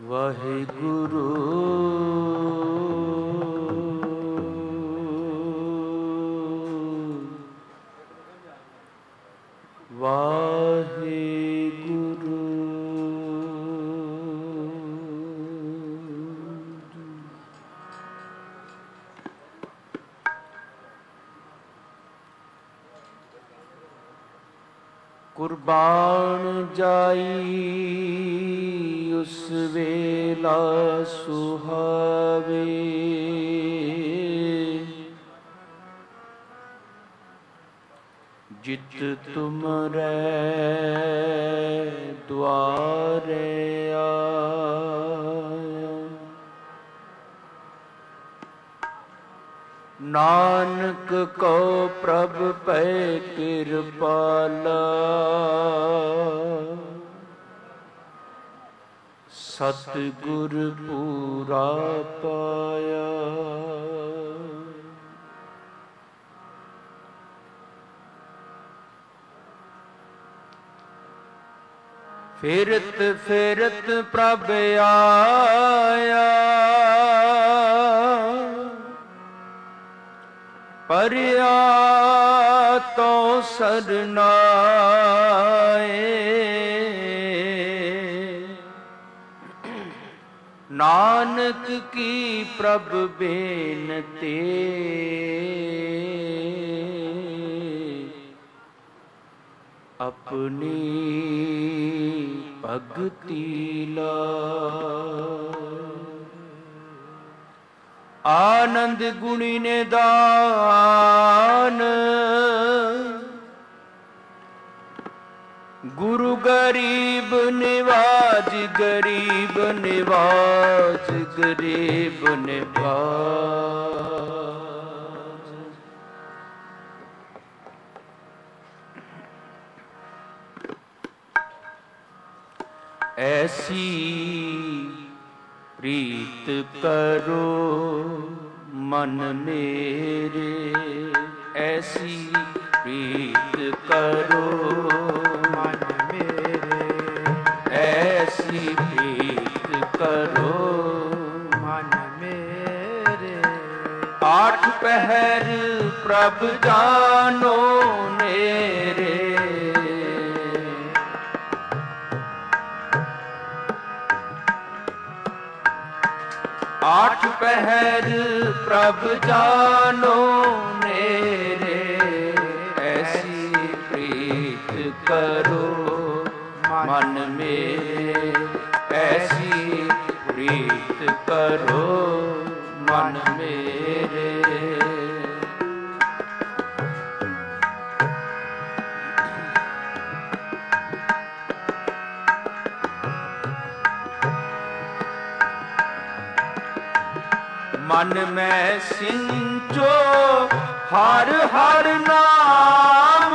ਵਾਹਿਗੁਰੂ ਵਾਹਿਗੁਰੂ ਕੁਰਬਾਨ ਜਾਈ ਉਸ ਵੇਲਾ ਸੁਹਾਵੇ, ਜਿਤ ਤੁਮਰੇ ਦੁਆਰੇ ਆਇਆ। ਨਾਨਕ ਕੋ ਪ੍ਰਭ ਪੈ ਕਿਰਪਾਲਾ, ਸਤਿਗੁਰ ਪੂਰਾ ਪਾਇਆ। ਫਿਰਤ ਫਿਰਤ ਪ੍ਰਭ ਆਇਆ, ਪਰਿਆ ਤੋ ਸਰਨਾਏ। ਨਾਨਕ ਕੀ ਪ੍ਰਭ ਬੇਨਤੀ, ਆਪਣੀ ਭਗਤੀ ਲਾਇ। ਆਨੰਦ ਗੁਣੀ ਨਿਦਾਨ, ਗੁਰੂ ਗਰੀਬ ਨਿਵਾਜ, ਗਰੀਬ ਨਿਵਾਜ, ਗਰੀਬ ਨਿਵਾਜ। ਐਸੀ ਪ੍ਰੀਤ ਕਰੋ ਮਨ ਮੇਰੇ, ਐਸੀ ਪ੍ਰੀਤ ਕਰੋ ਮਨ ਮੇਰੇ, ਐਸੀ ਪ੍ਰੀਤ ਕਰੋ ਮਨ ਮੇਰੇ। ਆਠ ਪਹਿਰ ਪ੍ਰਭ ਜਾਨੋ ਨੇਰੇ, ਆਠ ਪਹਿਰ ਪ੍ਰਭ ਜਾਨੋ ਨੇਰੇ। ਐਸੀ ਪ੍ਰੀਤ ਕਰੋ ਮਨ ਮੇਰੇ, ਐਸੀ ਪ੍ਰੀਤ ਕਰੋ ਮਨ ਮੇਰੇ। ਮਨ ਮੈਂ ਸਿੰਚੋ ਹਰ ਹਰ ਨਾਮ,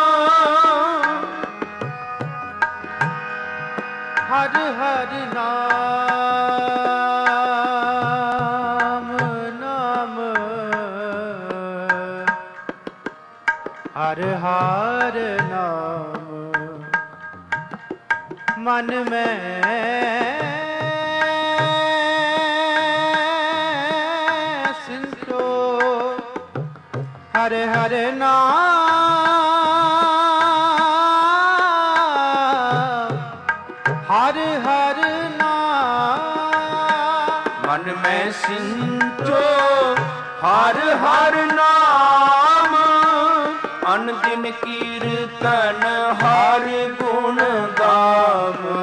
ਹਰ ਹਰ ਨਾਮ, ਨਾਮ ਹਰ ਹਰ ਨਾਮ। ਮਨ ਮੈਂ ਹਰ ਹਰ ਨਾਮ, ਹਰ ਹਰ ਨਾਮ। ਮਨ ਮੈਂ ਸਿੰਚੋ ਹਰ ਹਰ ਨਾਮ, ਅਨ ਦਿਨ ਕੀਰਤਨ ਹਰ ਗੁਣ ਗਾਵੋ।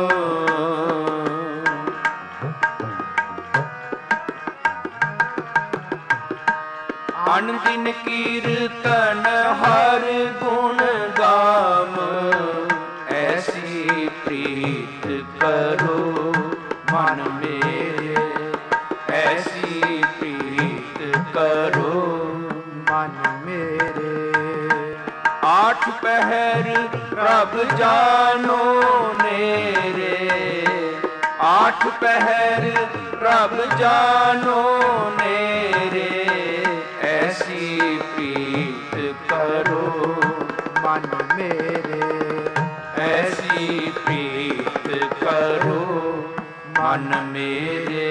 ਅਨ ਦਿਨ ਕੀਰਤਨ ਹਰ ਗੁਣ ਗਾਮ। ਐਸੀ ਪ੍ਰੀਤ ਕਰੋ ਮਨ ਮੇਰੇ, ਐਸੀ ਪ੍ਰੀਤ ਕਰੋ ਮਨ ਮੇਰੇ। ਆਠ ਪਹਿਰ ਪ੍ਰਭ ਜਾਨੋ ਨੇਰੇ, ਆਠ ਪਹਿਰ ਪ੍ਰਭ ਜਾਨੋ ਨੇਰੇ। ਐਸੀ ਪ੍ਰੀਤ ਕਰੋ ਮਨ ਮੇਰੇ, ਐਸੀ ਪ੍ਰੀਤ ਕਰੋ ਮਨ ਮੇਰੇ।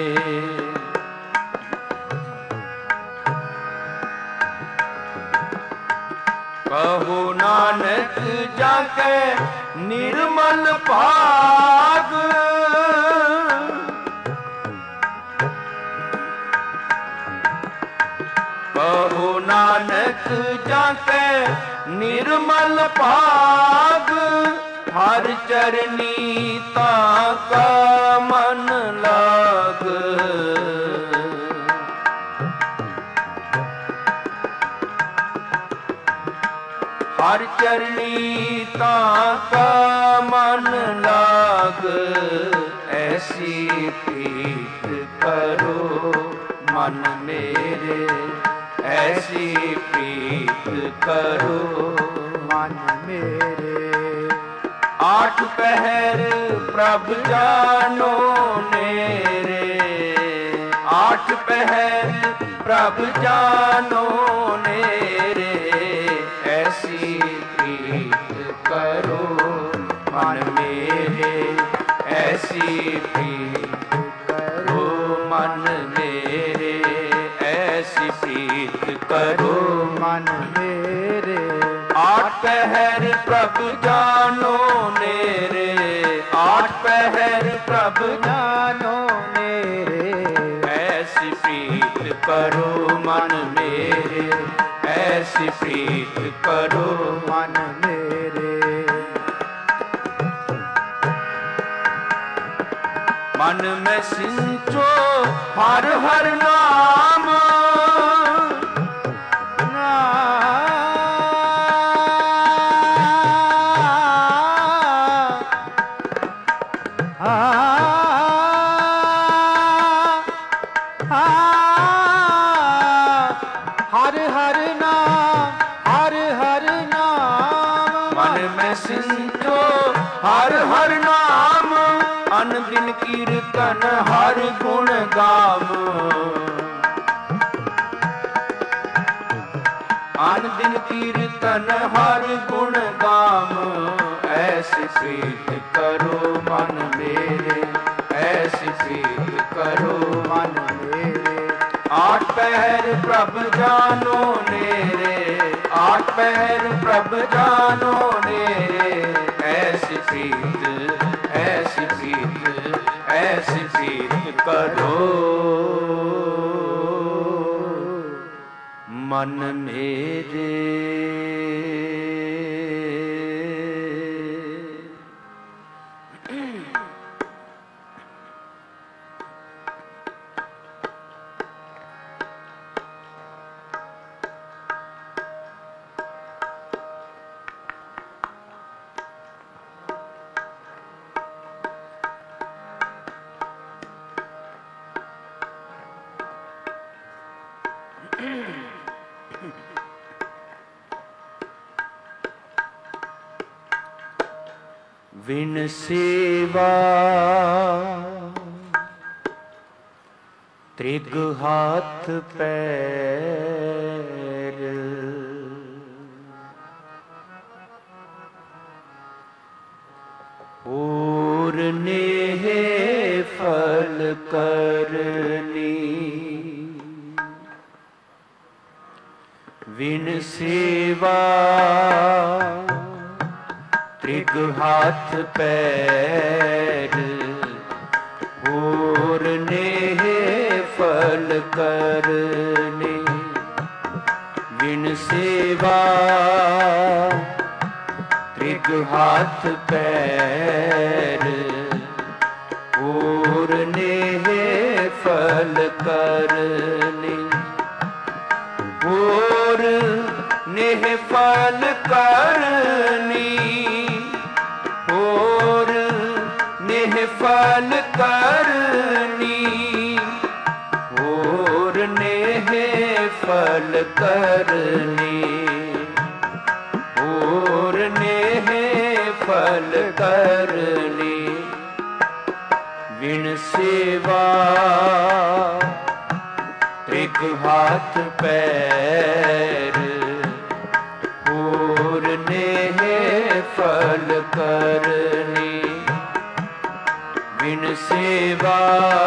ਕਹੋ ਨਾਨਕ ਜਾਕੇ ਨਿਰਮਲ ਭਾਗ, ਕਹੋ ਨਾਨਕ ਜਾਕੇ ਨਿਰਮਲ ਭਾਗ, ਹਰ ਚਰਨੀ ਤਾਂ ਕਾ ਮਨ ਲਾਗ। ਹਰ ਚਰਨੀ ਤਾਂ ਕਾ ਮਨ ਲਾਗ, ਐਸੀ ਪ੍ਰੀਤ ਕਰੋ ਮਨ ਮੇਰੇ, ਐਸੀ ਪ੍ਰੀਤ ਕਰੋ ਮਨ ਮੇਰੇ। ਆਠ ਪਹਿਰ ਪ੍ਰਭ ਜਾਨੋ ਨੇਰੇ, ਆਠ ਪਹਿਰ ਪ੍ਰਭ ਜਾਨੋ ਨੇਰੇ, ਐਸੀ ਪ੍ਰੀਤ ਕਰੋ ਮਨ ਮੇਰੇ, ਐਸੀ ਪ੍ਰੀਤ ਕਰੋ ਮਨ ਮੇਰੇ, ਐਸੀ ਪ੍ਰੀਤ ਕਰੋ ਮਨ ਮੇਰੇ। ਆਠ ਪਹਿਰ ਪ੍ਰਭ ਜਾਨੋ ਨੇਰੇ, ਆਠ ਪਹਿਰ ਪ੍ਰਭ ਜਾਨੋ ਨੇਰੇ, ਐਸੀ ਪ੍ਰੀਤ ਕਰੋ ਮਨ ਮੇਰੇ, ਐਸੀ ਪ੍ਰੀਤ ਕਰੋ ਮਨ ਮੇਰੇ। ਮਨ ਮੈਂ ਸਿੰਚੋ ਹਰ ਹਰ ਨਾਮ, ਹਰ ਹਰ ਨਾਮ, ਹਰ ਹਰ ਨਾਮ। ਮਨ ਮੈਂ ਸਿੰਚੋ ਹਰ ਹਰ ਨਾਮ, ਅਨ ਦਿਨ ਕੀਰਤਨ ਹਰ ਗੁਣ ਗਾਵ। ਅਨ ਦਿਨ ਕੀਰਤਨ ਹਰ ਗੁਣ ਗਾਵ, ਐਸੀ ਪ੍ਰੀਤ ਕਰੋ ਮਨ ਮੇਰੇ, ਐਸੀ ਪ੍ਰੀਤ ਕਰੋ ਮਨ ਮੇਰੇ। ਆਠ ਪਹਿਰ ਪ੍ਰਭ ਜਾਨੋ ਨੇਰੇ, ਆਠ ਪਹਿਰ ਪ੍ਰਭ ਜਾਨੋ ਨੇਰੇ, ਐਸੀ ਪ੍ਰੀਤ, ਐਸੀ ਪ੍ਰੀਤ, ਐਸੀ ਪ੍ਰੀਤ ਕਰੋ ਮਨ ਮੇਰੇ। ਵਿਨ ਸੇਵਾ ਤ੍ਰਿਗ ਹੱਥ ਪੈਰ, ਹੋਰ ਨੇਹ ਫਲ ਕਰਨੀ। ਵਿਨ ਸੇਵਾ ਤ੍ਰਿਗ ਹੱਥ ਪੈਰ, ਹੋਰ ਨੇਹ ਫਲ ਕਰਨੇ। ਵਿਨ ਸੇਵਾ ਤ੍ਰਿਗ ਹੱਥ ਪੈਰ, ਹੋਰ ਨੇਹ ਫਲ ਕਰਨੇ। ਹੋਰ ਨੇਹ ਫਲ ਕਰਨੀ, ਹੋਰ ਨੇਹ ਫਲ ਕਰਨੀ, ਹੋਰ ਨੇਹ ਫਲ ਕਰਨੀ, ਹੋਰ ਨੇਹ ਫਲ ਕਰਨੀ। ਵਿਣ ਸੇਵਾ ਤ੍ਰਿਗ ਹੱਥ ਪੈਰ, ਹੋਰ ਨੇਹ ਫਲ ਕਰਨੀ। बिन सेवा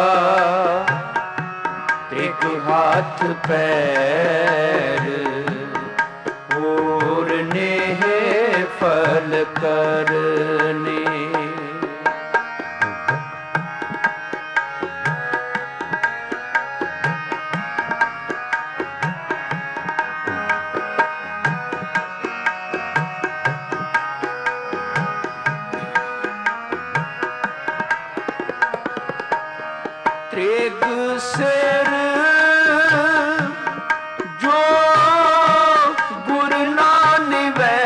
त्रिक हाथ पैर, और नेह फल करने। त्रिग सिर जो गुर ना निवै,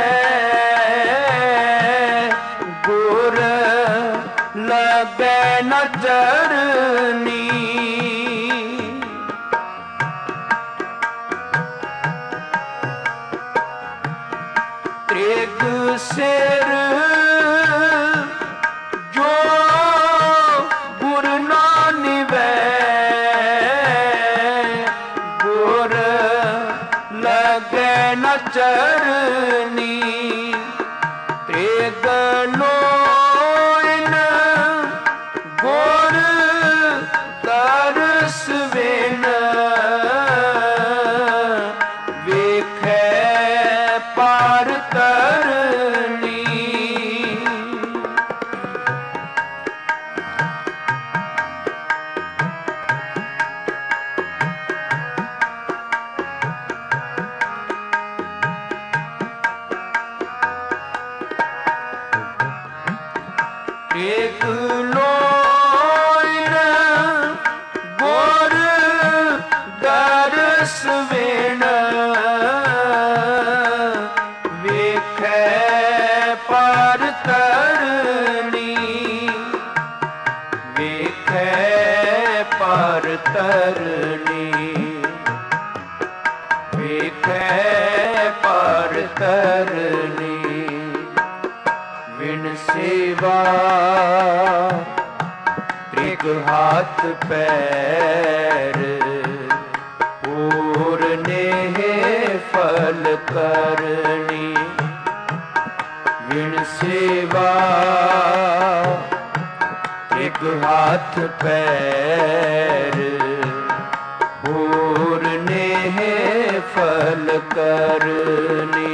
गुर लगै न चरनी। त्रिग सिर जो गुर ना निवै, गुर लगै न चरनी। त्रिग लोइन गुर तरस बिन, वेखै पार तरनी। एक लोइन गुर दरस बिन, वेखै पार तरनी। वेखै पार तरनी, वेखै पार तरनी। बिन सेवा त्रिग हाथ पैर, और नेह फल करनी। बिन सेवा त्रिग हाथ पैर, और नेह फल करनी।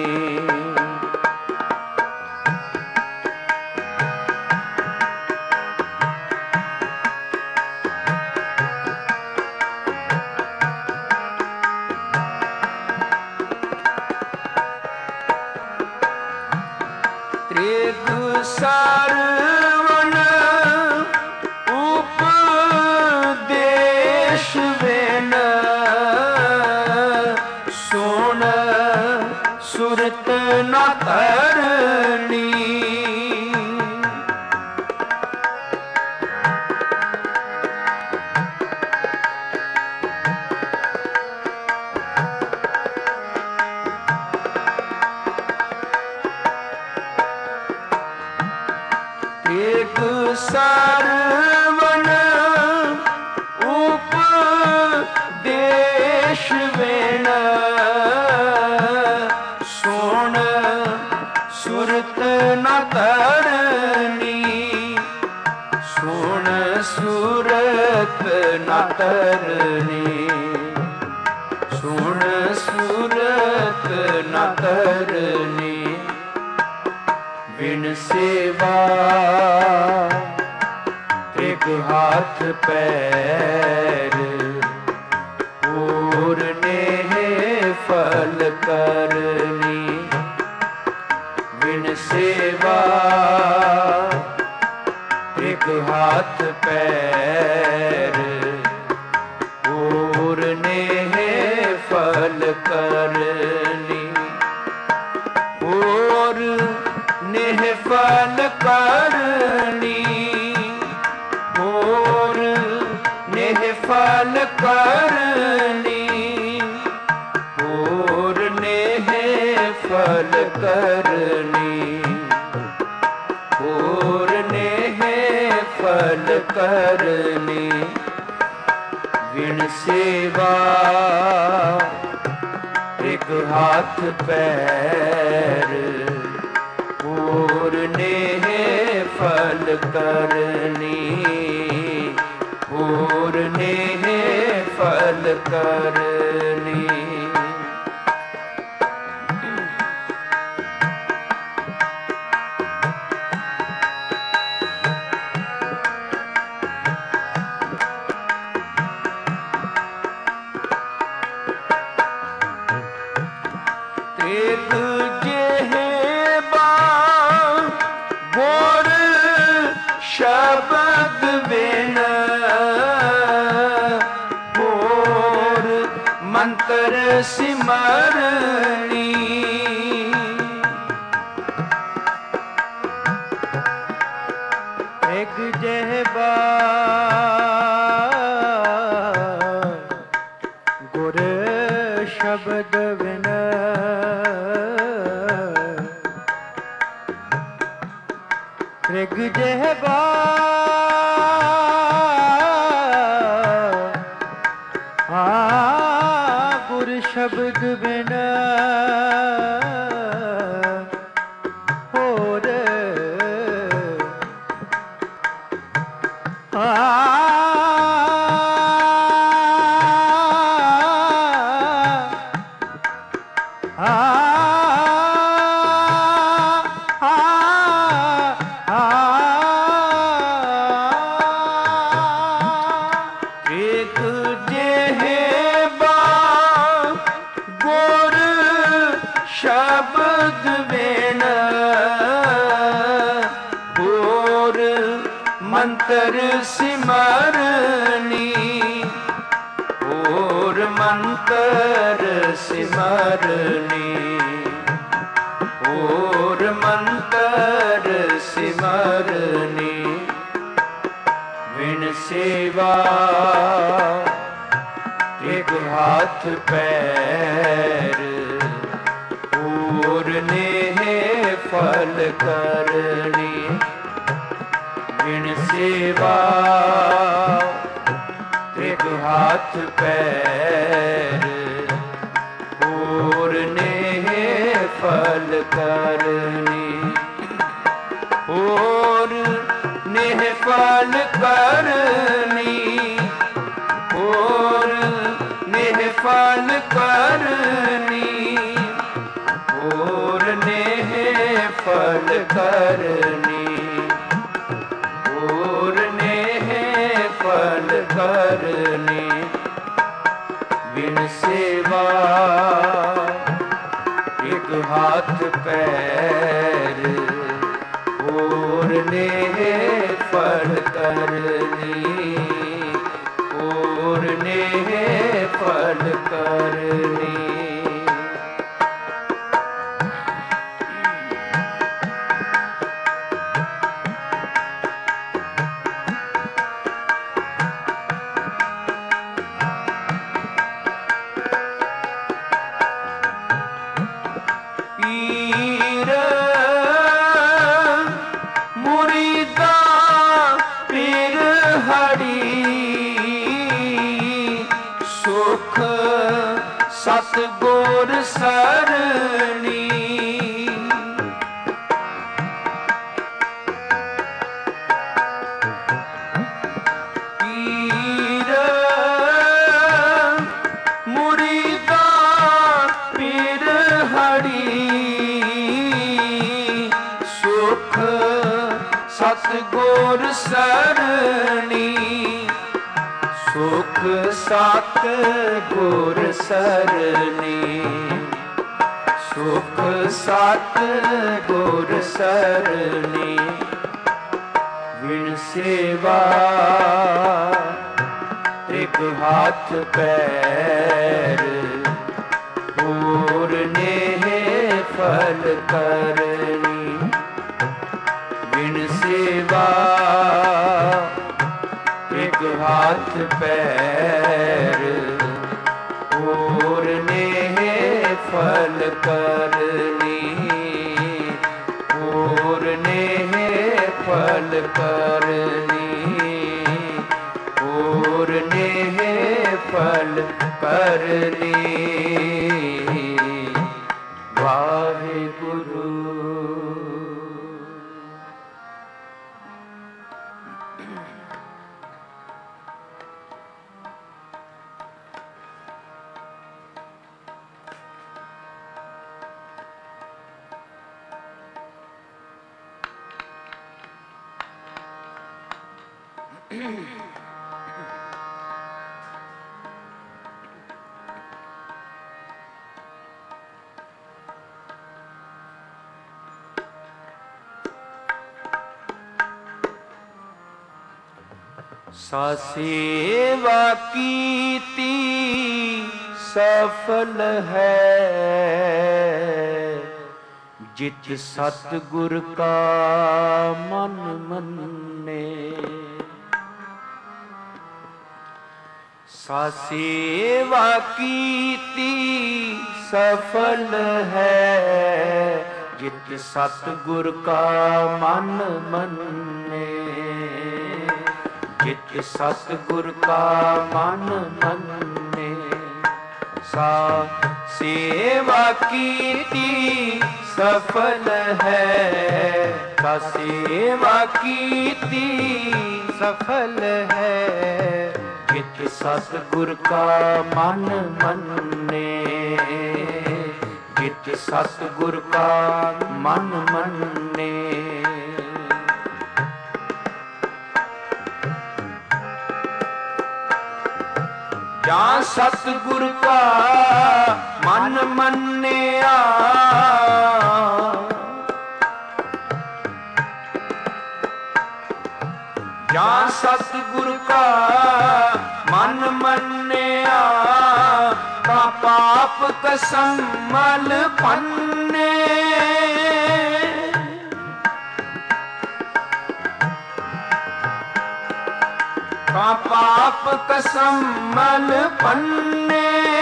त्रिग सरवण उपदेश बिन, सुन सुरत न तरनी। त्रिग सरवण उपदेश बिन, सुन सुरत न तरनी। सुन सुरत न तरनी, सुन सुरत न तरनी। बिन सेवा त्रिग हाथ पैर, और नेह फल करनी। बिन सेवा त्रिग हाथ पैर, और नेह फल करनी। और नेह फल करनी, और नेह फल करनी। और नेह फल करनी, और नेह फल करनी। बिन सेवा त्रिग हाथ पैर, और नेह फल फल करनी, पूरने फल करनी। एक जेहबा गुर शब्द बिन, होर मंत्र सिमरनी। एक जेहबा गुर शब्द बिन, ऋग जेहबा गुर शब्द बिन, होर शब्द बिन, होर मंत्र सिमरनी। होर मंत्र सिमरनी, होर मंत्र सिमरनी। बिन सेवा एक हाथ पैर, पूरने फल करनी। बिन सेवा एक हाथ पैर, पूरने फल करनी। और नेह फल करनी, और नेह फल करनी। और नेह फल करनी, और नेह फल करनी। बिन सेवा एक हाथ पैर, और नेह फल करनी। और नेह फल करनी। पीर मुरीदा पीर हरी, सुख सतगुर सरनी। पीर मुरीदा पीर हरी, सुख सतगुर सरनी। सुख सतगुर सरनी, सुख सतगुर सरनी। बिन सेवा एक हाथ पैर, पूरने फल करनी। बिन सेवा एक हाथ पैर, पूरने फल करनी। पूरने फल करनी। पूरने फल करनी। वाहिगुरु। सा सेवा कीती सफल है, जित सतगुर का मन मन्ने। सा सेवा कीती सफल है, जित सतगुर का मन मन्ने। जित सतगुर का मन मन्ने। सा सेवा कीती सफल है, सा सेवा कीती सफल है, जित सतगुर का मन मन्ने। जित सतगुर का मन मन्ने। ਜਾਂ ਸਤਿਗੁਰ ਕਾ ਮਨ ਮੰਨਿਆ, ਜਾਂ ਸਤਿਗੁਰ ਕਾ ਮਨ ਮੰਨਿਆ, ਤਾਂ ਪਾਪ ਕਸਮਲ ਪੰਨੇ। ਤਾਂ ਪਾਪ ਕਸਮਲ ਪੰਨੇ।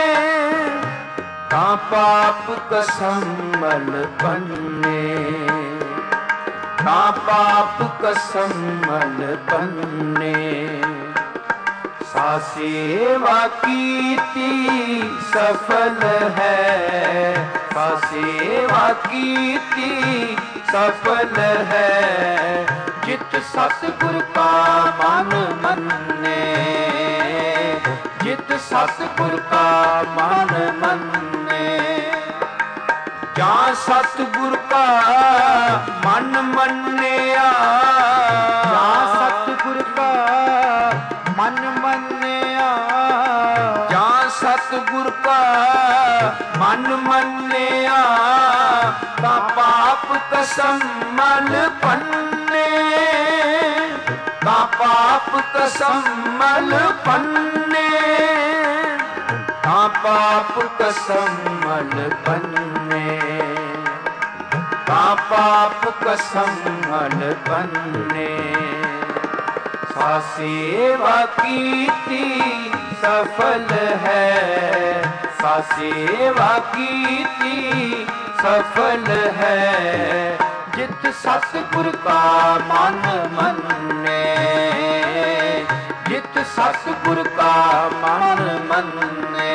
ਤਾਂ ਪਾਪ ਕਸਮਲ ਪੰਨੇ। ਤਾਂ ਪਾਪ ਕਸਮਲ ਪੰਨੇ। ਸਾ ਸੇਵਾ ਕੀਤੀ ਸਫਲ ਹੈ, ਸਾ ਸੇਵਾ ਕੀਤੀ ਸਫਲ ਹੈ, ਜਿਤ ਸਤਿਗੁਰ ਕਾ ਮਨ ਮੰਨੇ। ਜਿਤ ਸਤਿਗੁਰ ਕਾ ਮਨ ਮੰਨੇ। ਜਾਂ ਸਤਿਗੁਰ ਕਾ ਮਨ ਮੰਨਿਆ, ਜਾਂ ਸਤਿਗੁਰ ਕਾ ਮਨ ਮੰਨਿਆ, ਜਾਂ ਸਤਿਗੁਰ ਕਾ ਮਨ ਮੰਨਿਆ, ਤਾਂ ਪਾਪ ਕਸਮਲ ਪੰਨੇ। ਤਾਂ ਪਾਪ ਕਸਮਲ ਪੰਨੇ। ਤਾਂ ਪਾਪ ਕਸਮਲ ਪੰਨੇ। ਤਾਂ ਪਾਪ ਕਸਮਲ ਪੰਨੇ। ਸਾ ਸੇਵਾ ਕੀਤੀ ਸਫਲ ਹੈ, ਸਾ ਸੇਵਾ ਕੀਤੀ ਸਫਲ ਹੈ, ਜਿਤ ਸਤਿਗੁਰ ਕਾ ਮਨ ਮੰਨੇ। ਜਿਤ ਸਤਿਗੁਰ ਕਾ ਮਨ ਮੰਨੇ।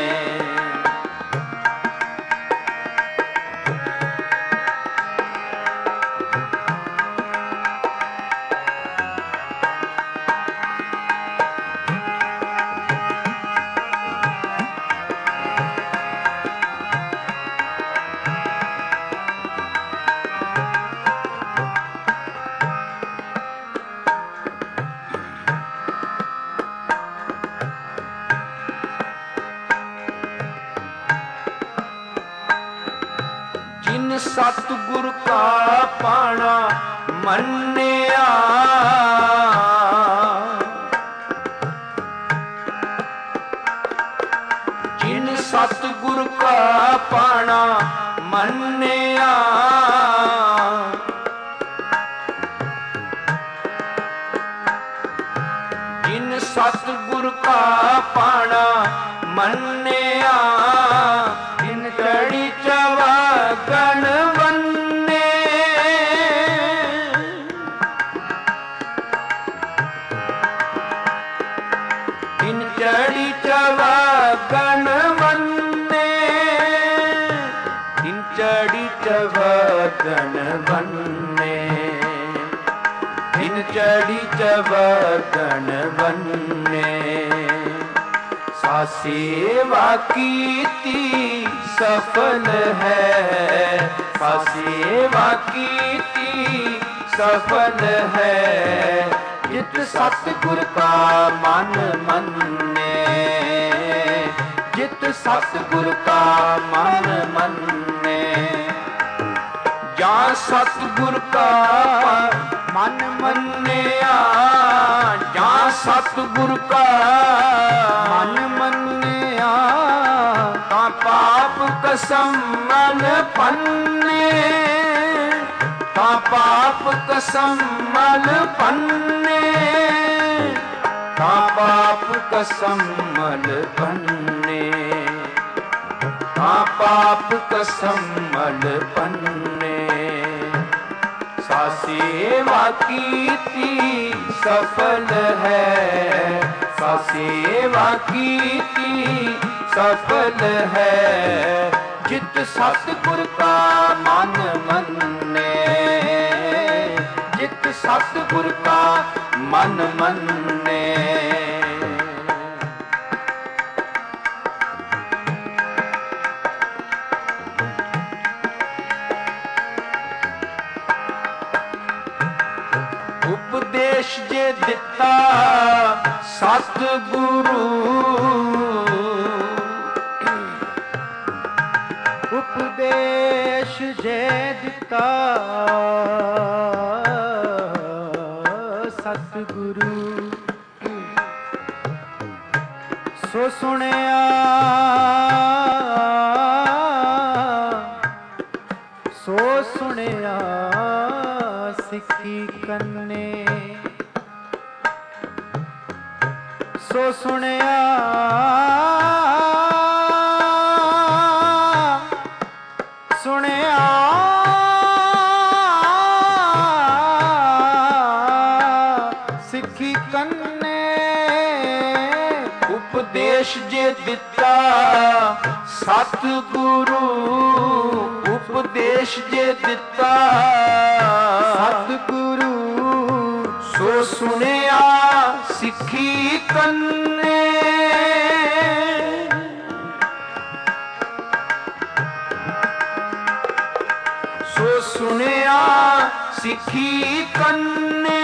ਜਿਨ ਸਤਿਗੁਰ ਕਾ ਪਾਣਾ ਮੰਨਿਆ, ਜਿਨ ਸਤਿਗੁਰ ਕਾ ਪਾਣਾ ਮੰਨਿਆ, ਜਿਨ ਸਤਿਗੁਰ ਕਾ ਪਾਣਾ ਮੰਨਿਆ, ਤਿਨ ਚੜੀ ਚਵਾਗਣ ਵੰਨੇ। ਤਿਨ ਚੜੀ ਚਵਾਗਣ ਵੰਨੇ। ਤਿਨ ਚੜੀ ਚਵਾਗਣ ਵੰਨੇ। ਤਿਨ ਚੜੀ ਚਵਾਗਣ ਵੰਨੇ। ਸਾ ਸੇਵਾ ਕੀਤੀ ਸਫਲ ਹੈ, ਸਾ ਸੇਵਾ ਕੀਤੀ ਸਫਲ ਹੈ, ਜਿਤ ਸਤਿਗੁਰ ਕਾ ਮਨ ਮੰਨੇ, ਜਿਤ ਸਤਿਗੁਰ ਕਾ ਮਨ ਮੰਨੇ। ਜਾਂ ਸਤਿਗੁਰ ਕਾ ਮਨ ਮੰਨਿਆ, ਜਾਂ ਸਤਿਗੁਰ ਕਾ ਮਨ ਮੰਨਿਆ, ਤਾਂ ਪਾਪ ਕਸਮ ਮਨ ਪੰਨੇ, ਤਾਂ ਪਾਪ ਕਸਮ ਮਨ ਪੰਨੇ, ਤਾਂ ਪਾਪ ਕਸਮ ਮਨ ਪੰਨੇ, ਤਾਂ ਪਾਪ ਕਸਮ ਮਨ ਪੰਨੇ। ਸੇਵਾ ਕੀਤੀ ਸਫਲ ਹੈ, ਸੇਵਾ ਕੀਤੀ ਸਫਲ ਹੈ। ਜਿਤ ਸਤਿਗੁਰ ਕਾ ਮਨ ਮੰਨੇ, ਜਿਤ ਸਤਿਗੁਰ ਕਾ ਮਨ ਮੰਨੇ। ਉਪਦੇਸ਼ ਜੇ ਦਿੱਤਾ ਸਤਿਗੁਰੂ, ਉਪਦੇਸ਼ ਜੇ ਦਿੱਤਾ ਸਤਿਗੁਰੂ, ਸੋ ਸੁਣਿਆ ਸੋ ਸੁਣਿਆ ਸਿੱਖੀ ਕੰਨੇ, ਸੋ ਸੁਣਿਆ ਸੁਣਿਆ ਸਿੱਖੀ ਕੰਨੇ। ਉਪਦੇਸ਼ ਜੇ ਦਿੱਤਾ ਸਤਿਗੁਰੂ, ਉਪਦੇਸ਼ ਜੇ ਦਿੱਤਾ ਸਤਿਗੁਰੂ, ਸੋ ਸੁਣਿਆ ਸਿੱਖੀ ਕੰਨੇ, ਸੋ ਸੁਣਿਆ ਸਿੱਖੀ ਕੰਨੇ।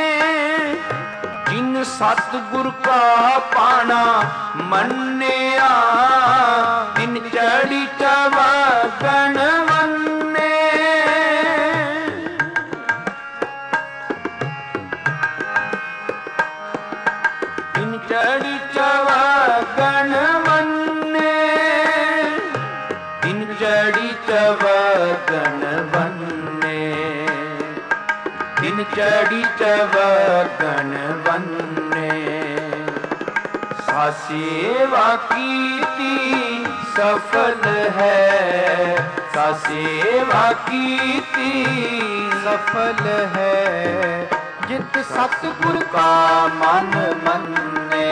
ਜਿਨ ਸਤਿਗੁਰ ਕਾ ਪਾਣਾ ਮੰਨਿਆ, ਤਿਨ ਚੜੀ ਚਵਗਣ ਮੰਨੇ, ਤਿਨ ਚੜੀ ਚਵਗਣ ਮੰਨੇ, ਤਿਨ ਚੜੀ ਚਵਗਣ ਬੰਨੇ, ਤਿਨ ਚੜੀ ਚਵਗਣ ਬੰਨੇ। ਸੇਵਾ ਕੀਤੀ ਸਫਲ ਹੈ, ਸੇਵਾ ਕੀਤੀ ਸਫਲ ਹੈ। ਜਿਤ ਸਤਿਗੁਰ ਕਾ ਮਨ ਮੰਨੇ,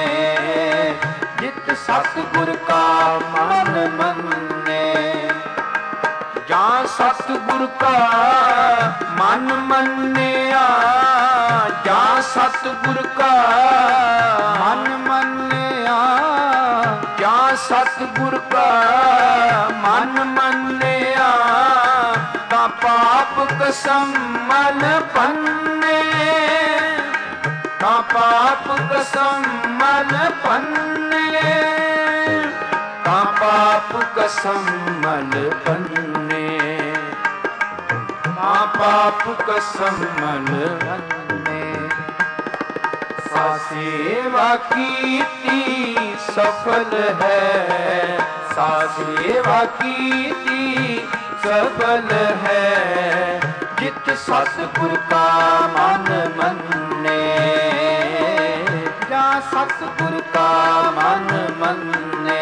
ਜਿਤ ਸਤਿਗੁਰ ਕਾ ਮਨ ਮੰਨੇ। ਜਾਂ ਸਤਿਗੁਰ ਕਾ ਮਨ ਮੰਨਿਆ, ਜਾਂ ਸਤਿਗੁਰ ਕਾ ਮਨ ਮੰਨਿਆ, ਜਾਂ ਸਤਿਗੁਰ ਕਾ ਮਨ ਮੰਨਿਆ, ਤਾਂ ਪਾਪ ਕਸਮ ਮਨ ਪੰਨੇ, ਤਾਂ ਪਾਪ ਕਸਮ ਮਨ ਪੰਨੇ, ਤਾਂ ਪਾਪ ਕਸਮ ਮਨ ਪੰਨੇ, ਤਾਂ ਪਾਪ ਕਸਮ ਮਨ ਪੰਨੇ। ਸੇਵਾ ਕੀਤੀ ਸਫਲ ਹੈ, ਸੇਵਾ ਕੀਤੀ ਸਫਲ ਹੈ। ਜਿਤ ਸਤਿਗੁਰ ਕਾ ਮਨ ਮੰਨੇ, ਜਾਂ ਸਤਿਗੁਰ ਕਾ ਮਨ ਮੰਨੇ।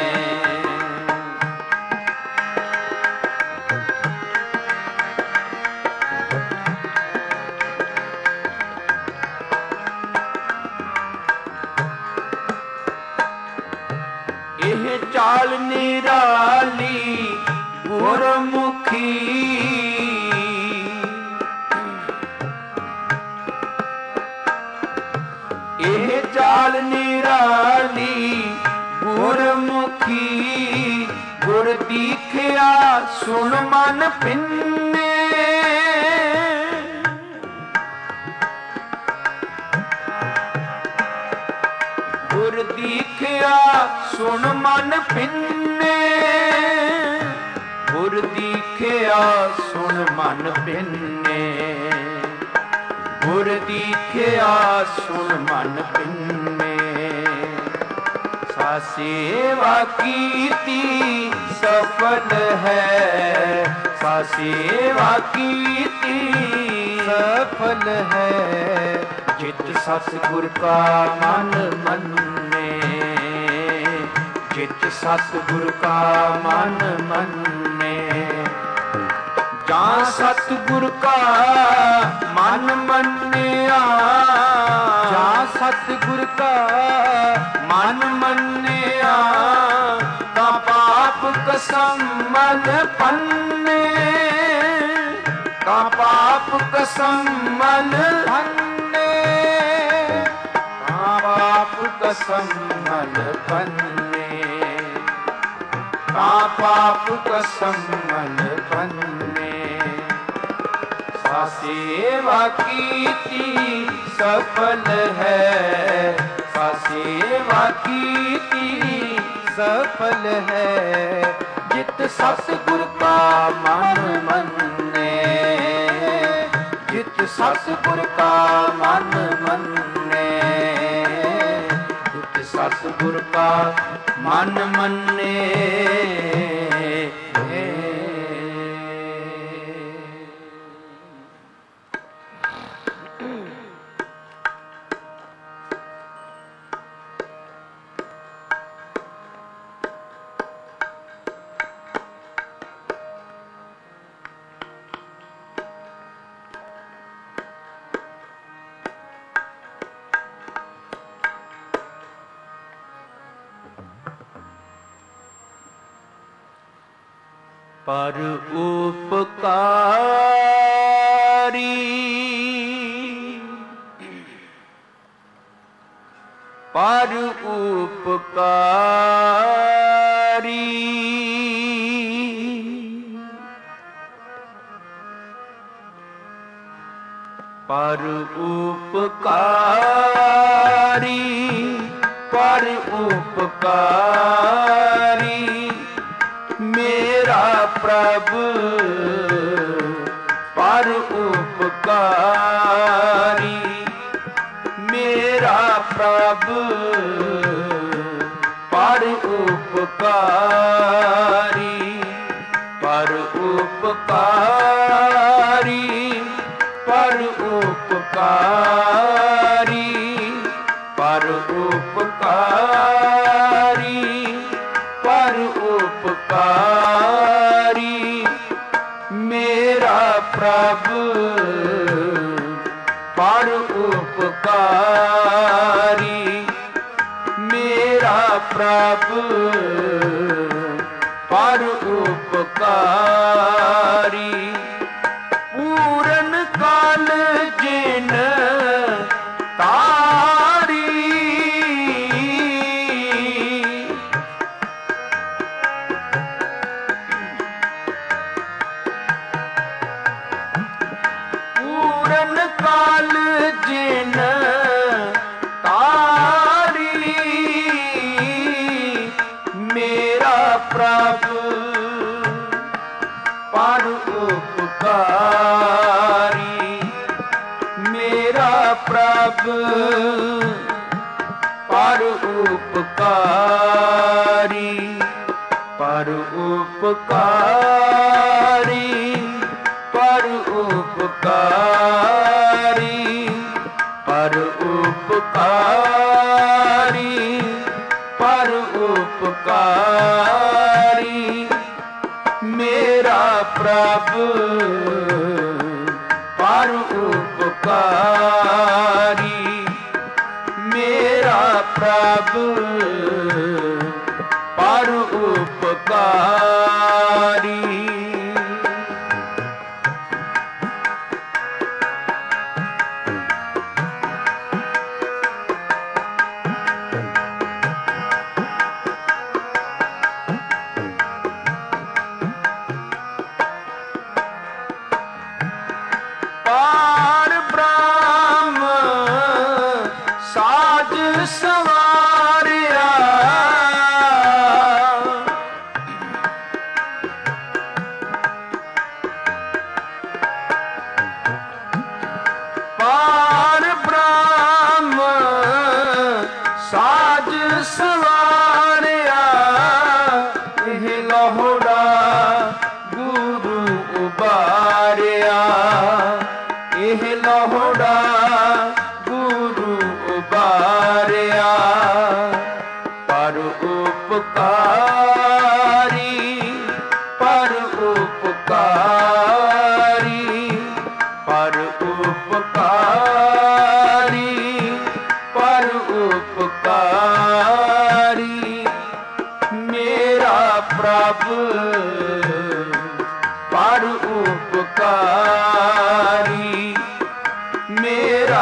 ਇਹ ਚਾਲ ਨਿਰਾਲੀ ਗੁਰਮੁਖੀ, ਇਹ ਚਾਲ ਨਿਰਾਲੀ ਗੁਰਮੁਖੀ। ਗੁਰ ਦੀਖਿਆ ਸੁਣ ਮਨ ਪਿੰਨੇ, ਗੁਰ ਦੀਖਿਆ ਸੁਣ ਮਨ ਭਿੰਨੇ, ਗੁਰ ਦੀਖਿਆ ਸੁਣ ਮਨ ਭਿੰਨੇ, ਗੁਰ ਦੀਖਿਆ ਸੁਣ ਮਨ ਭਿੰਨੇ। ਸਾ ਸੇਵਾ ਕੀਤੀ ਸਫਲ ਹੈ, ਸਾ ਸੇਵਾ ਕੀਤੀ ਸਫਲ ਹੈ। ਜਿਤ ਸਤਿਗੁਰ ਕਾ ਮਨ ਮੰਨੇ, ਜਿਤ ਸਤਿਗੁਰ ਕਾ ਮਨ ਮੰਨੇ। ਜਾਂ ਸਤਿਗੁਰ ਕਾ ਮਨ ਮੰਨਿਆ, ਜਾਂ ਸਤਿਗੁਰ ਕਾ ਮਨ ਮੰਨਿਆ, ਤਾਂ ਪਾਪ ਕਸਮ ਮਨ ਪੰਨੇ, ਤਾਂ ਪਾਪ ਕਸਮ ਮਨ ਪੰਨੇ, ਤਾਂ ਪਾਪ ਕਸਮ ਮਨ ਪੰਨੇ, ਤਾਂ ਪਾਪ ਕਸਮ ਮਨ ਪੰਨੇ। ਸਾ ਸੇਵਾ ਕੀਤੀ ਸਫਲ ਹੈ, ਸਾ ਸੇਵਾ ਕੀਤੀ ਸਫਲ ਹੈ। ਜਿਤ ਸਤਿਗੁਰ ਕਾ ਮਨ ਮੰਨੇ, ਜਿਤ ਸਤਿਗੁਰ ਕਾ ਮਨ ਮੰਨੇ, ਜਿਤ ਸਤਿਗੁਰ ਕਾ ਮਨ ਮੰਨੇ। ਪਰ ਉਪਕਾਰੀ, ਪਰ ਉਪਕਾਰੀ, ਪਰ ਉਪਕਾਰੀ, ਪਰ ਉਪਕਾਰੀ। ਮੇਰਾ ਪ੍ਰਭ ਪਰ ਉਪਕਾਰੀ, ਮੇਰਾ ਪ੍ਰਭ ਪਰ ਉਪਕਾਰੀ, ਪਰ ਉਪਕਾਰੀ, ਪਰ ਉਪਕਾਰੀ, ਪਰ ਉਪਕਾਰੀ, ਪਰ ਉਪਕਾਰੀ। ਮੇਰਾ ਪ੍ਰਭ ਪਰ ਉਪਕਾਰੀ, ਮੇਰਾ ਪ੍ਰਭ ਪਰ ਉਪਕਾਰੀ। ਪੂਰਨ ਕਾਲ ਜਿਨ ਤਾਰੀ, ਪੂਰਨ ਕਾਲ ਜਿਨ ਤਾਰੀ। ਮੇਰਾ ਪ੍ਰਭ ਪਰ ਉਪਕਾਰੀ, ਮੇਰਾ ਪ੍ਰਭ ਪਰ ਉਪਕਾਰੀ, ਪਰ ਉਪਕਾਰੀ, ਪਰ ਉਪਕਾਰੀ, ਪਰ ਉਪਕਾਰੀ, ਪਰ ਉਪਕਾਰੀ। ਮੇਰਾ ਪ੍ਰਭ ਪਰ ਉਪਕਾਰੀ, ਮੇਰਾ ਪ੍ਰਭ ਪਰ ਉਪਕਾਰੀ। ਪਾਰ ਬ੍ਰਹਮ ਸਾਜ ਸਵਾਰ,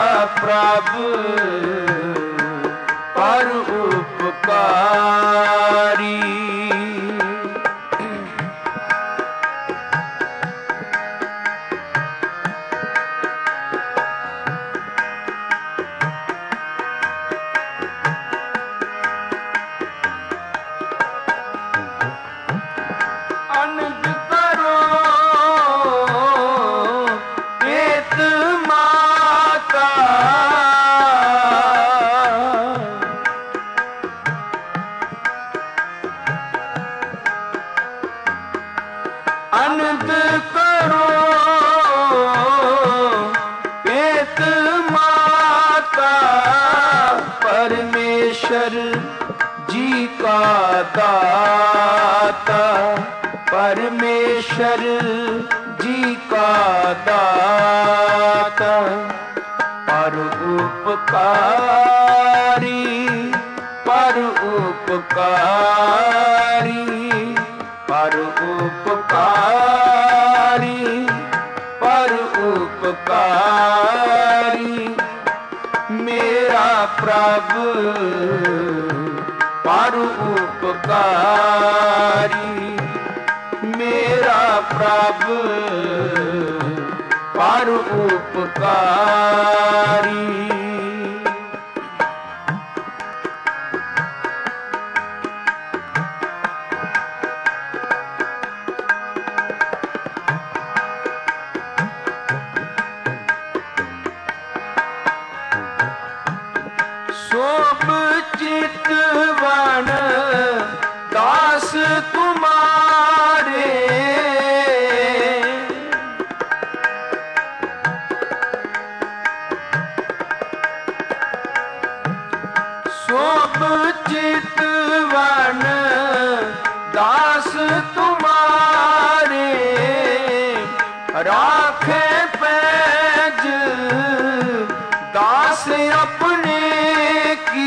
ਪ੍ਰਭ ਪਰ ਉਪਕਾਰੀ। ਅਨੰਦ ਕਰੋ ਏਤ ਮਾਤਾ, ਅਨੰਦ ਕਰੋ ਏਤ ਮਾਤਾ, ਪਰਮੇਸ਼ਰ जी का दाता, परमेश्वर जी का दाता, पर उपकारी, पर उपकारी, पर उपकारी, पर उपकारी, मेरा प्रभु पर उपकारी, मेरा प्रभु पर उपकारी। सोप चितवन दास तुम्हारे, सोप चितवन दास तुम्हारे, राखे पैज दास अपने की,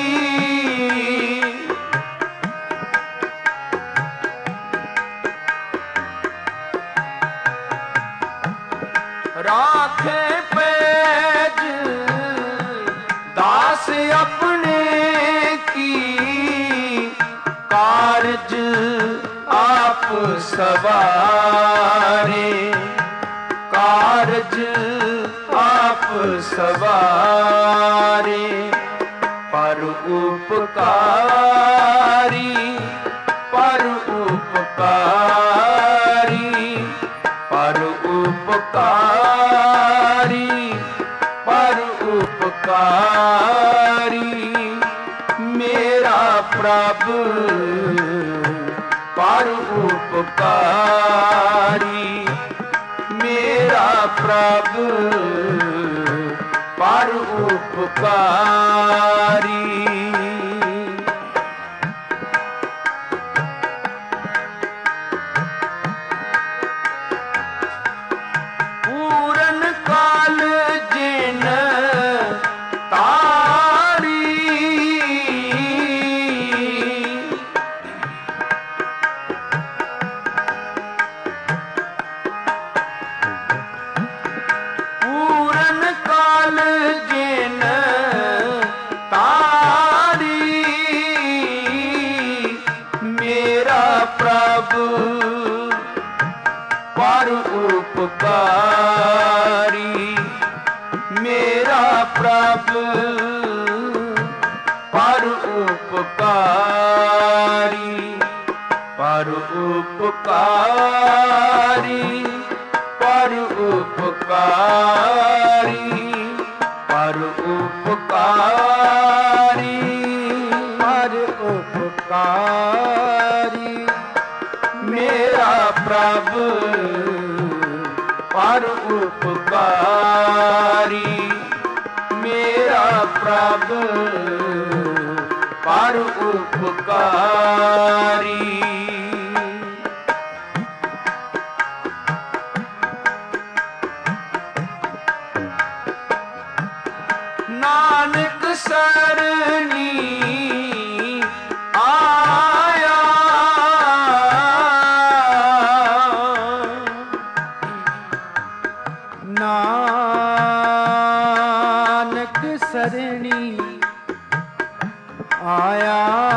राखे पैज दास अपने की, कारज आप सवारे, कारज आप सवारे, पर उपकारी, पर उपकारी, पर उपकारी, पर उपकारी, मेरा प्रभु पर उपकारी, मेरा प्रभु पर उपकारी। पूरन काल जिन तारी, पूरन काल जिन तारी, मेरा प्रभु पर उपकारी, मेरा प्रभु पर उपकारी, पर उपकारी, पर उपकारी, पर उपकारी, पर उपकारी, मेरा प्रभु पर उपकारी, मेरा प्रभु पर उपकारी। नानक सरनी आया, नानक सरणी आया।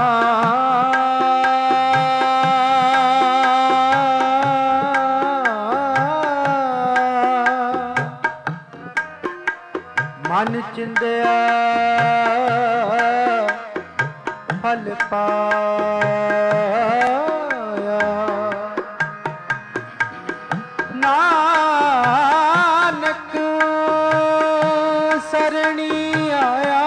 मन चिंदिया फल पाया। नानक सरणी आया।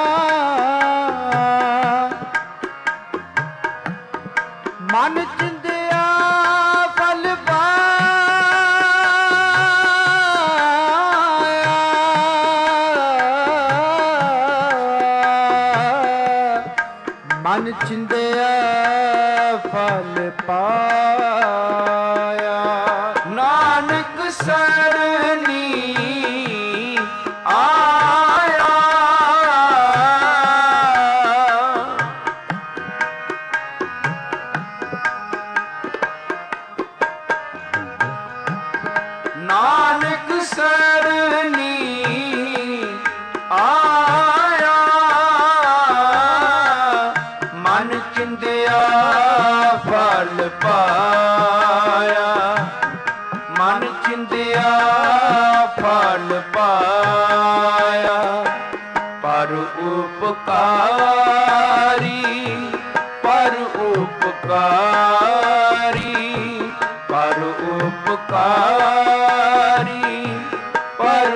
मन चिंदिया फल मन चिंदिया फल पाया। नानक सरणी आया। नानक सरणी आया। मन चिंदिया फल पाया। मन चिंदिया फल पाया। पर उपकारी पर उपकारी पर उपकारी पर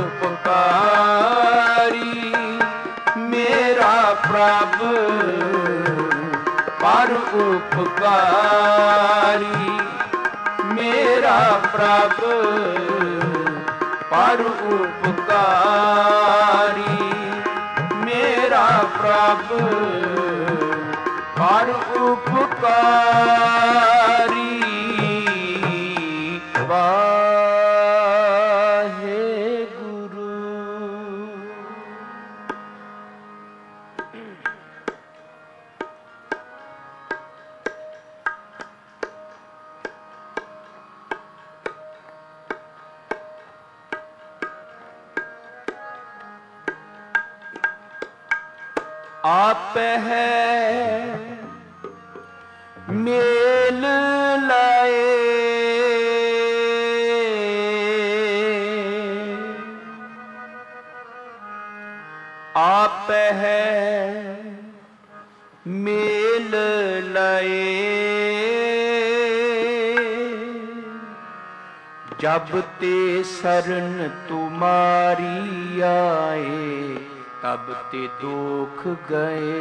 उपकारी मेरा प्रभु पर उपकारी मेरा प्रभु पर उपकारी मेरा प्रभु पर उपकारी। वाहेगुरु। आप है मेल लाए। आप है मेल लाए। जब ते शरण तुम्हारी आए तब ते दुख गए।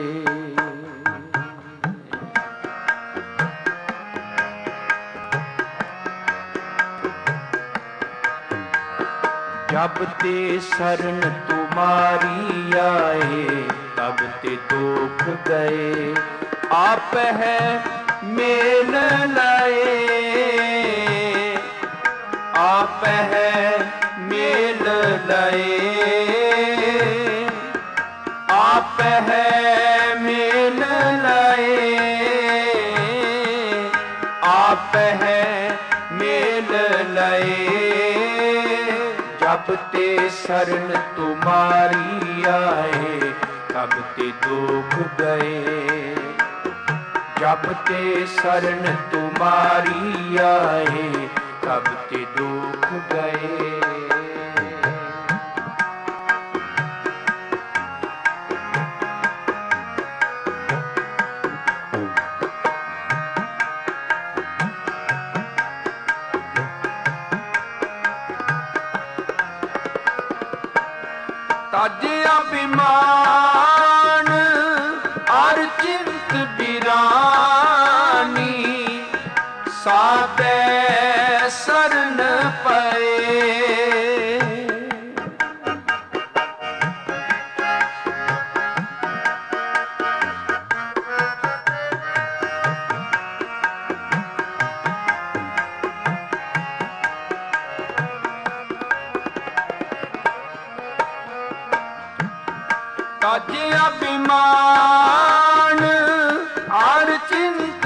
जब ते शरण तुम्हारी आए तब ते दुख गए। आप है मेल लाए। आप है मेल लाए। आप है मेल लाए। आप है मेल लाए। जब ते शरण तुम्हारी आए तब ते दुख गए। जब ते शरण तुम्हारी आए तब ते दुख गए। तज अभिमान और चिंत बिरानी सादे शरण पए। तज अभिमान और चिंत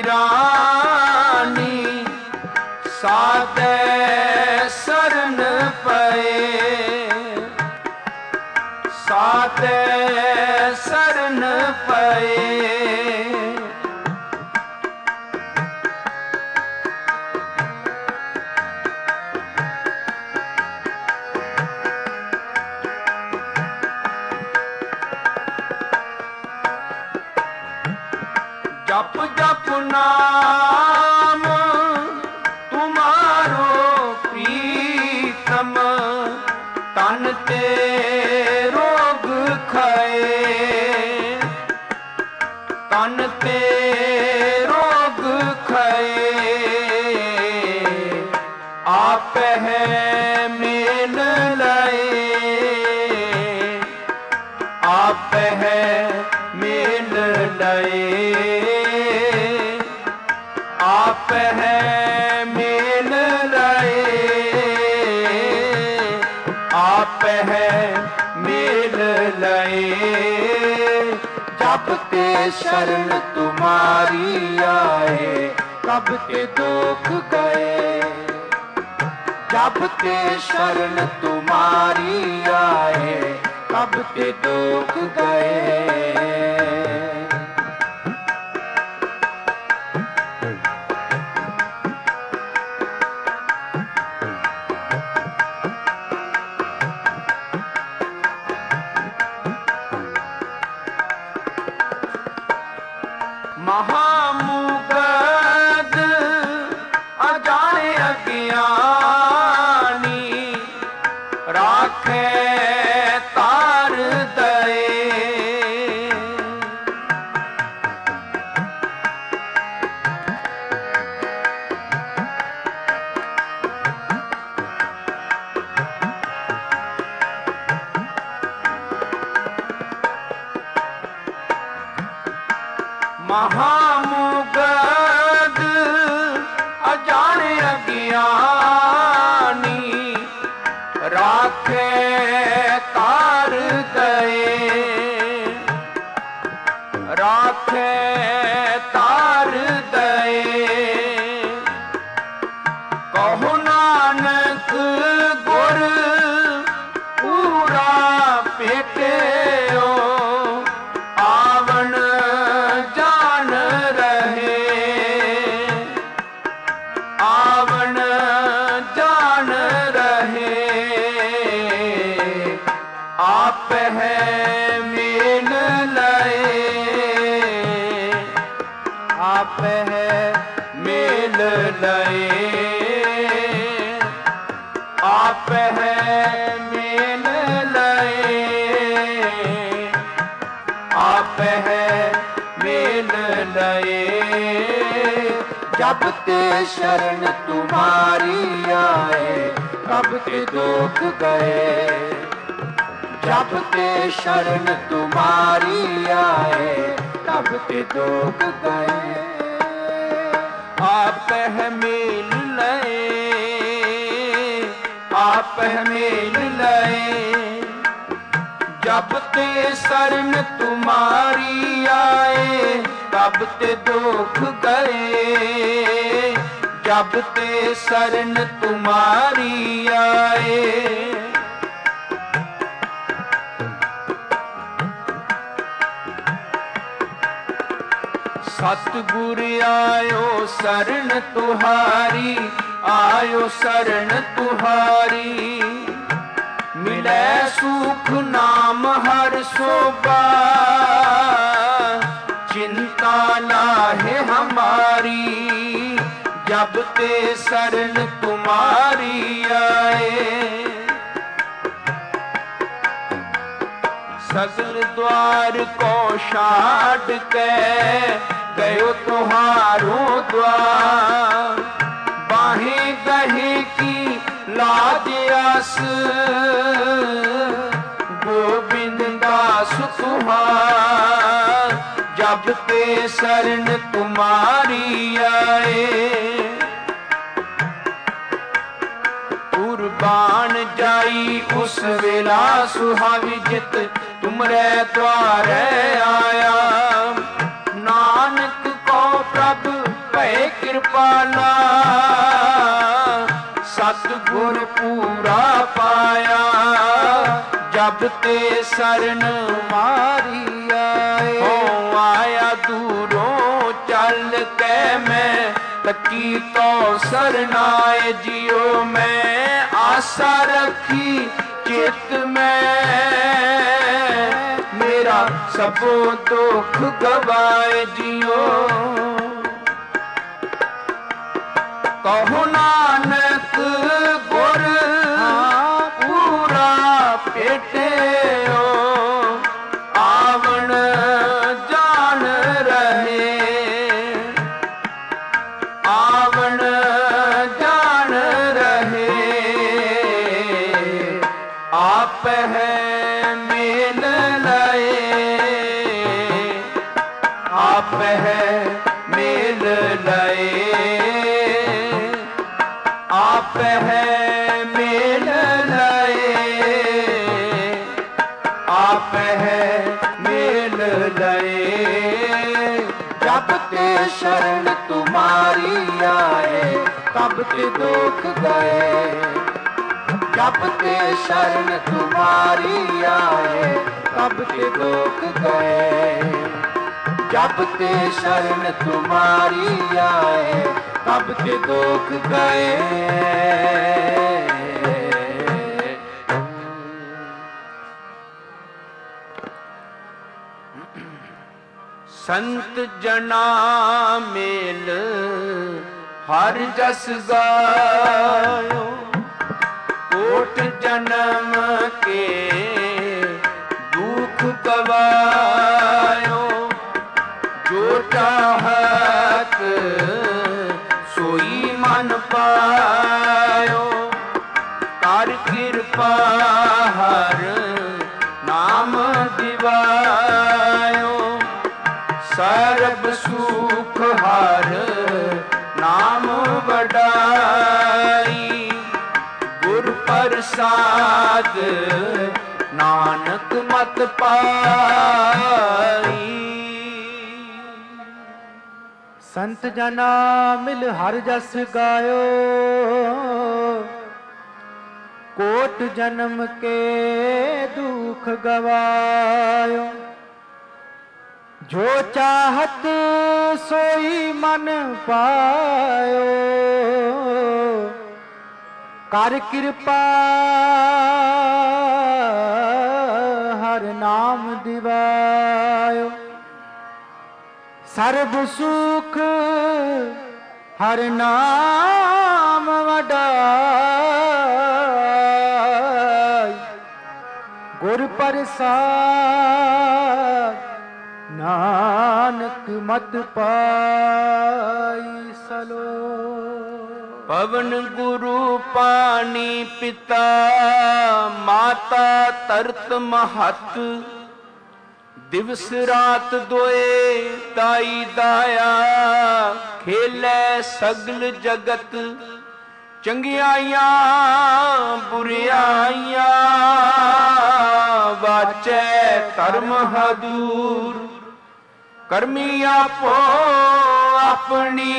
बिरानी सादे शरण पए। साते शरण पए। जप जप नाम तुम्हारो प्रीतम, तन ते रोग खाए, तन ते रोग खाए। आप है मेल लाए, आप है मेल लाए, आप है मेल लाए, आप है मेल लाए। जब ते शरण तुम्हारी आए, कब ते दुख गए। जब ते शरण तुम्हारी आए, कब ते दुख गए। महामुगद अजाने अज्ञानी, राखे तार दए। महामुगद अजाने अज्ञानी, राखे तार दए, राखे तार दए। कहो नानक गुर पूरा पेटियो, आवन जान रहे, आवन जान रहे। आप है मेल लाए, आप है मेल लाए, आप है मेल लाए, आप है मेल लाए। जब ते शरण तुम्हारी आए, कब ते दुख गए। जब ते शरण तुम्हारी आए, कब ते दुख गए। आप है मेल लाए, आप है मेल लाए। जब ते शरण तुम्हारी आए, तब ते दुख गए। जब ते शरण तुम्हारी आए, सतगुर आयो शरण तुहारी, आयो शरण तुहारी। मिले सुख नाम हर शोभा, चिंता लाहे हमारी। जब ते शरण तुम्हारी आए, सगल द्वार को छाड़ के गयो तुहारो द्वार। बाहें गहे की लाज आस, गोविंद दास तुहार। जब ते शरण तुम्हारी आए, कुर्बान जाई उस वेला सुहावी जित तुमरे द्वारे आया। नानक को प्रभु भय कृपाला, सतगुर पूरा पाया। जब ते शरण मारी आए। हो आया दूरों चल के मैं तकी तो सरनाए जियो मैं आशा रखी चित में मेरा सबो दुख गवाए जियो कहो नानक गुर पूरा पेटे आवण जान रहे आवण जान रहे आप है मेल लाए आप है मेल लाए आप है मेल लाए आप है मेल लाए जब ते शरण तुम्हारी आए तब ते दुख गए। जब ते शरण तुम्हारी आए तब ते दुख गए। जब ते शरण तुम्हारी आए तब ते दुख गए। संत जना मेल हर जस गायो कोट जन्म के दुख गवायो जो चाहत सोई मन पायो कर कृपा हर नाम दिवायो सर्ब सुख हर नाम वडाई गुर प्रसाद नानक मत पाई। संत जना मिल हर जस गायो कोट जन्म के दुख गवायो जो चाहत सोई मन पायो कर कृपा हर नाम दिवायो सर्ब सुख हर नाम वडाई गुर प्रसाद नानक मत पाई सलो। पवन गुरु पानी पिता माता तरत महत दिवस रात दोए ताई दाया खेलै सगल जगत चंगियाइयां बुरियाइयां वाचै धर्म हदूर करमी आपो अपनी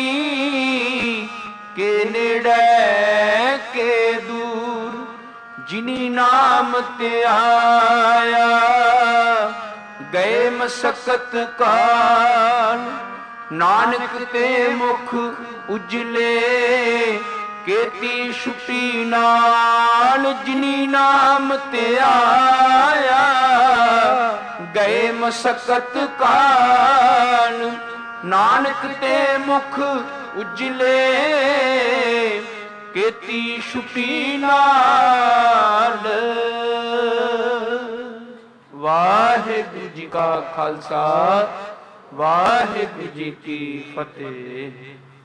के नेड़े के दूर जिनी नाम ते आया गए मशक्कत काल नानक ते मुख उजले केती छुटी नाल जिनी नाम ते आया गए मशक्कत काल नानक ते मुख उजले केती छुटी नाल। वाहिगुरु जी का खालसा वाहिगुरु जी की फतेह।